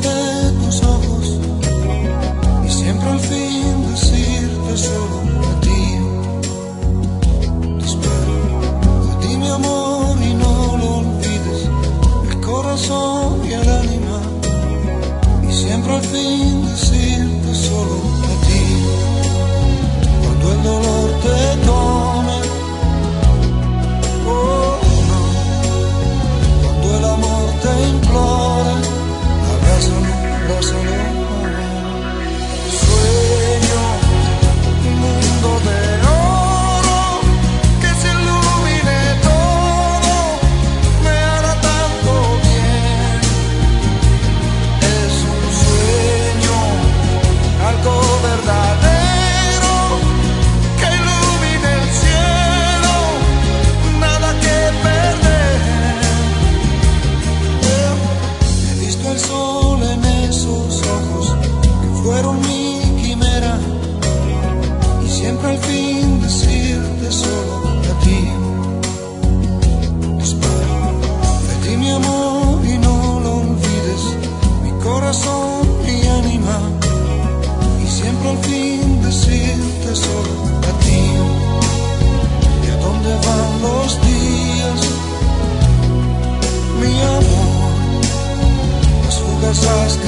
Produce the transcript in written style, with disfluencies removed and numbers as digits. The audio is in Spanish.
de tus ojos y siempre al fin decirte solo a ti. Te espero, de ti mi amor y no lo olvides, el corazón y el ánima, y siempre al fin decirte solo a ti. Cuando el dolor te tome, oh no, cuando el amor te implore, abrázalo, abrázalo. Sueño un mundo de oro que se ilumine todo, me hará tanto bien. Es un sueño, algo verdadero, que ilumine el cielo, nada que perder. He visto el sol en esos ojos que fueron mi quimera, y siempre al fin decirte solo a ti. Te espero, de ti mi amor y no lo olvides, mi corazón, mi ánima, y siempre al fin decirte solo a ti. ¿Y a dónde van los días, mi amor? Las fugaces